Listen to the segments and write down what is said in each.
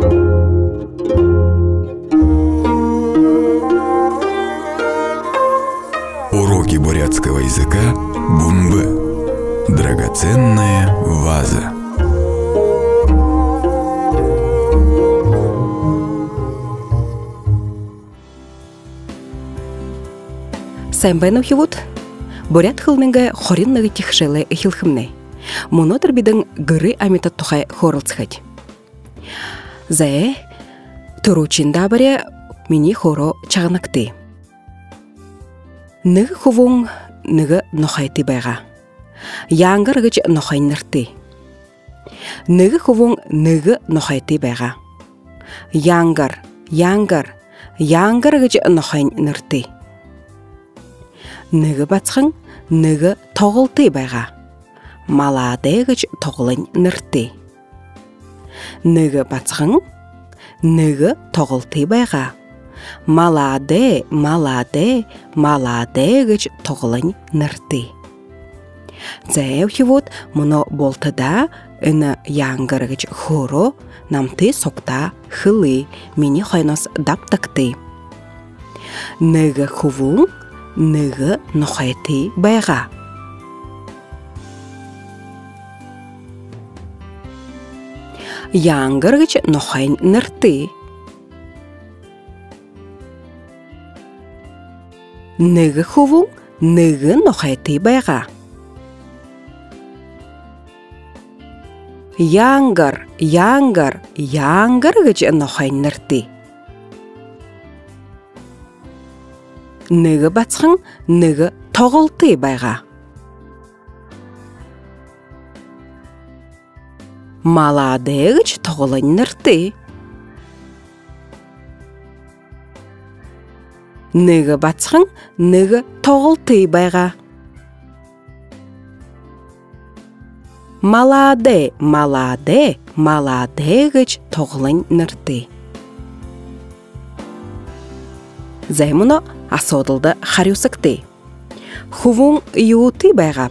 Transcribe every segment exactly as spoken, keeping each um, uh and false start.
Уроки бурятского языка Бумбы. Драгоценная ваза. Сайнбайнов хивут. Бурят хылнынга хориннага тихшелы хилхымнай. Монотр биден гыры амита тухай хорылцхать. Зае туручинда баре мини хоро чагнакты. Ныгы хувун ныгы нохайты байга. Янгар гыч нохайнырты. Ныгы хувун ныгы нохайты байга. Янгар, янгар, янгар гыч нохайнырты. Ныгы бацхын ныгы тоғылты байга. Малады гыч тоғылын нырты. Ныгы бацхын ныгы тоғылты байга. Малады, малады, малады гыч тоғылын нырты. Зәйв хивот мұны болтыда үні яңгыр гыч хоро намты сокта хылы мені хайнос даптакты. Ныгы хувун ныгы нохайты байга. Яңгыр гыч нохайн нырты. Ныгы хувун ныгы нохайты байга. Яңгыр, яңгыр, яңгыр гыч нохайн нырты. Ныгы бацхын ныгы тоғылты байга. Малады гыч тоғылын нырты. Ныгы бацхын ныгы тоғылты байга. Малады, малады, малады гыч тоғылын нырты. Займуно асодылды харюсыкты. Хувун юты байгап.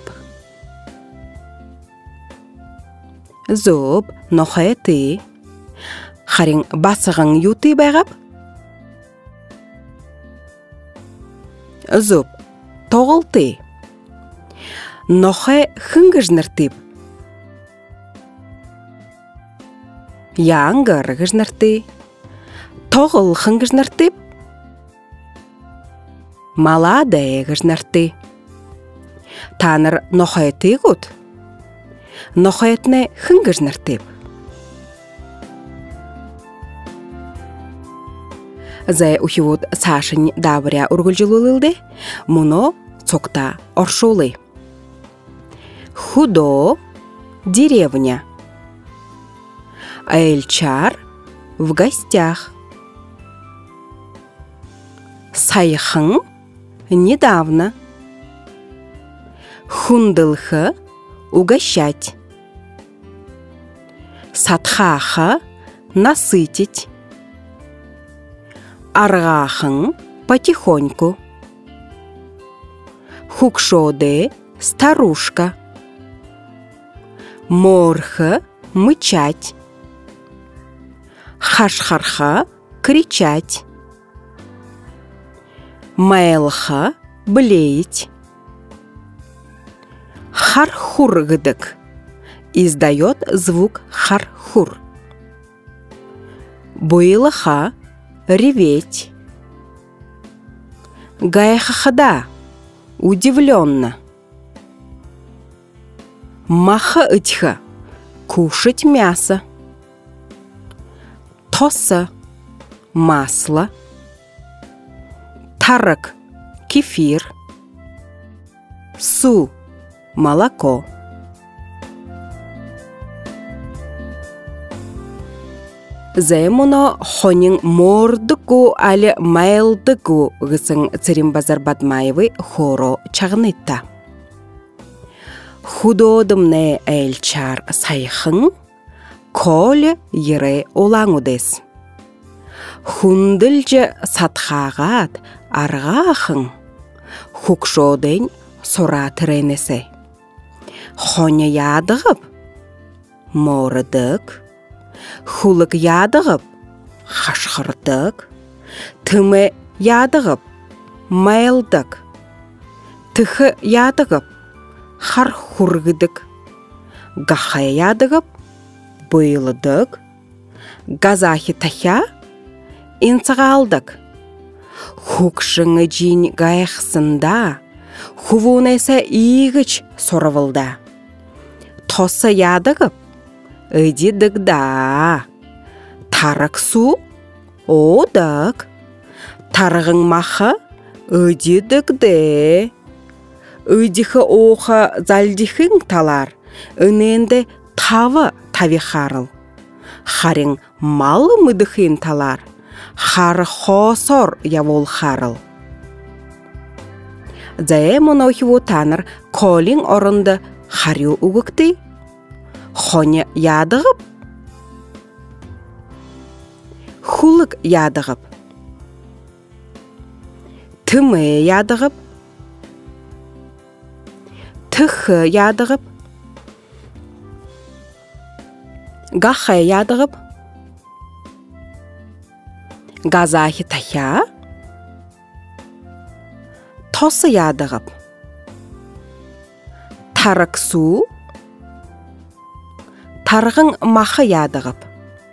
Зоб нохайты. Харин басығын юты байгап. Зоб тоғылты. Нохай хынгыж ныртып. Яңгыр гыж нырты. Тоғыл хынгыж ныртып. Малады гыж нырты. Таныр нохайты гуд. Нохайтны хынгыж ныртып. Зай ухивуд сашын дабыря ургулжилулылды, муно цокта оршулы. Худо деревня. Эльчар в гостях. Сайхын недавно. Хундылхы угощать. Сатхаха насытить. Аргахын потихоньку. Хукшоды старушка. Морха мычать. Хашхарха кричать. Мэлха блеять. Хархургдык издает звук хархур. Буйлаха реветь. Гайхахада удивленно. Маха-ытьха кушать мясо. Тоса масло. Тарак кефир. Су молоко. Займуно хонин мордыку али майлдыку гысын Цирим-базар Бадмаевы хоро чагнытта. Худодымне эльчар сайхын, коле ере олаңудес. Хундылжы сатхағат арғахын, хукшоден сора тіренесе. Хоня ядығып, мордык, Хулык ядығып, хашқырдық. Тымы ядығып, майлдық. Тыхы ядығып, хархургыдық. Гахая ядығып, бұйылыдық. Газахи тахя, инсағалдық. Хукшыңы жин гайықсында, хувунайса игіч сорывылда. Тосы ядығып, өдедігда. Тарық су, одық. Тарығың мақы, өдедігде. Өдіхі оғы залдихың талар, өненді тавы тавихарыл. Харың малы мұдықын талар, хары хосор явол харыл. Зәе мұнаухи отаныр колин орынды харю угыкты, хоне ядығып, хулык ядығып, тымы ядығып, тыхы ядығып, гахы ядығып, газахи тахя, тосы ядығып, тарық су, тарғың мақы ядығып.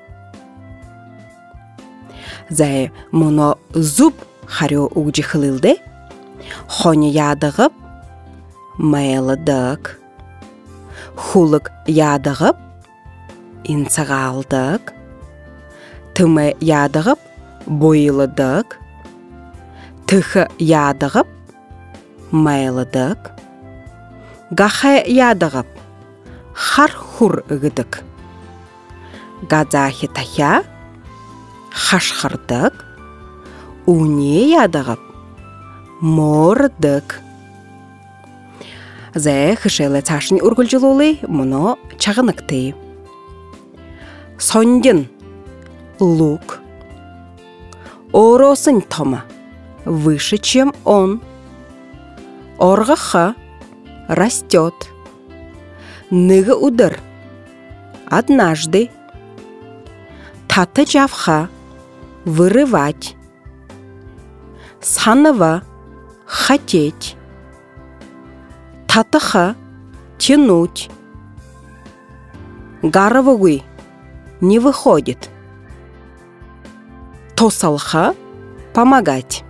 Зәй мұны зуб харю угжи хылылды, хоне ядығып, майлыдық. Хулык ядығып, инсағалдық. Тымы ядығып, бойылыдық. Тыхы ядығып, майлыдық. Гахы ядығып, хархур үгідік. Газахи тахя, хашқырдық. Уне ядығып, мордық. Зәй хышелі цашын үргілжілулы мұны чағынықты. Сондин лук. Оросын тома выше, чем он. Орғаха растет. Ныгы удар однажды. Таты жавха вырывать. Санова хотеть. Татыха тянуть. Гаровый не выходит. Тосалха помогать.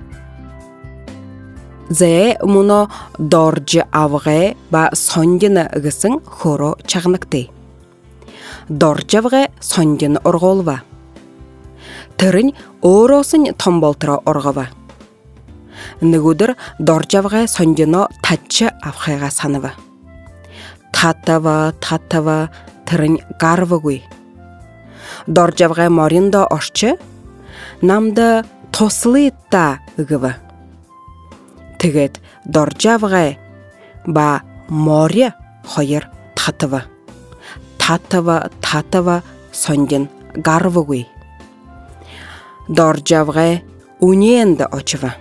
Зэ мұны дорджы авғы ба сондины ғысын хоро чағыныкты. Дорджы авғы сондины орғолва. Түрін оросын томболтыра орғова. Нығудыр дорджавға сондино татчы авхайға саныва. Татава, татава, түрін гарвығый. Дорджавға моринда ошчы, намды тослыйтта үгіва. Тігет дорджавға ба море хойыр татава. Татава, татава, сондин гарвығый. Дорджавға уненді очыва.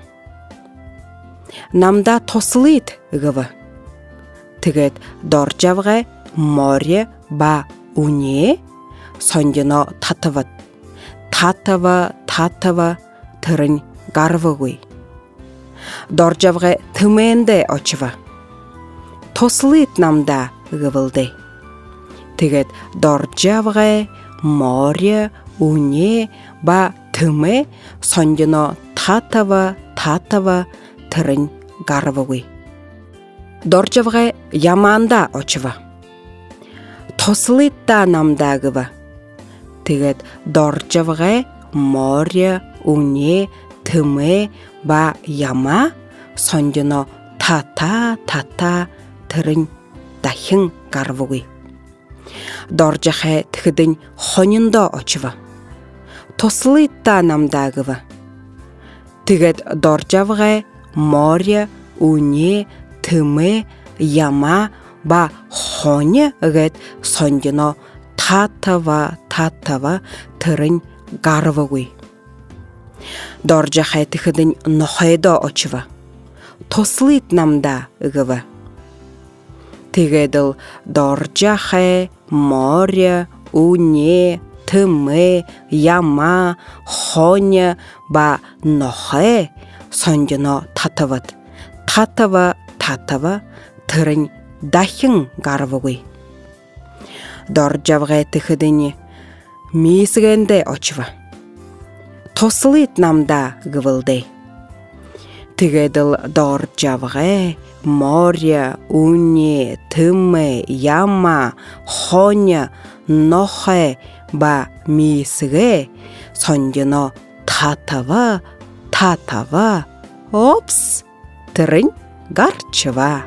Намда тослыйт үгіва. Тігет дорджавға море ба уне сондино татава. Татава, татава, түрін гарвығый. Дорджавға түменді очыва. Тослыйт намда үгівілді. Тігет дорджавға море уне ба түме сондино татава, татава, түрін гарвығый. Дорджавға яманда очыва. Тослыйтта намдағыва. Тігет дорджавға море, уне, түме, ба яма, сондино тата-тата, түрін дахын гарвығый. Дорджаға тігідін хонында очыва. Тослыйтта намдағыва. Тігет дорджавға море, уне, түме, яма, ба хоне ғет сондино татава-татава түрін гарвығый. Дорджаға тігідін нохайда очыва. Тослыйт намда ғыва. Тігеділ дорджаға море, уне, тыме, яма, хоня ба нохе сондино татават. Татава, татава, тырын дахин гарвугуй. Доржавгай тыхыдыни мисгенде очва. Тослыт намда гывылдай. Тыгэдыл доржавгай море, уни, тыме, яма, хоня, нохе ба мисге сондино татава, татава, опс, тырын гарчыва.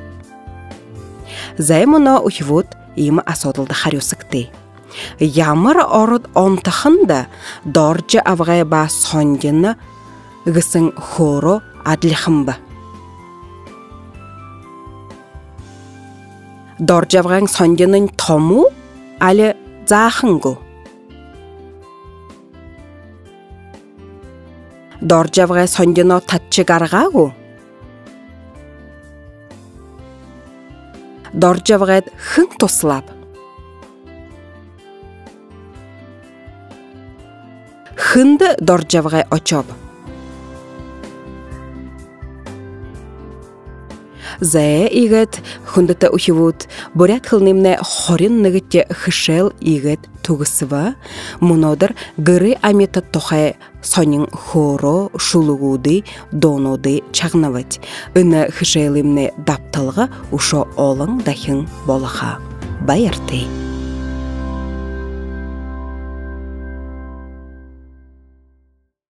Займуно ухвуд им асодылды харюсыкты. Ямар ород онтахында доржа авгай ба сондино гысын хоро адлихымба. Доржавгаң сондинын тому али захынгу. Доржавгай сондино татчыгаргагу. Доржавгай хын тослап. Хынды доржавгай очоп. Зае игет хундата ухивут борят хылнымне хорин нагытте хышел игет тугысыва мунодыр гыры амета тохай сонин хоро шулугуды доноды чагнавать. Ыны хышелымне дапталга ушо олың дахын болаха. Байырты.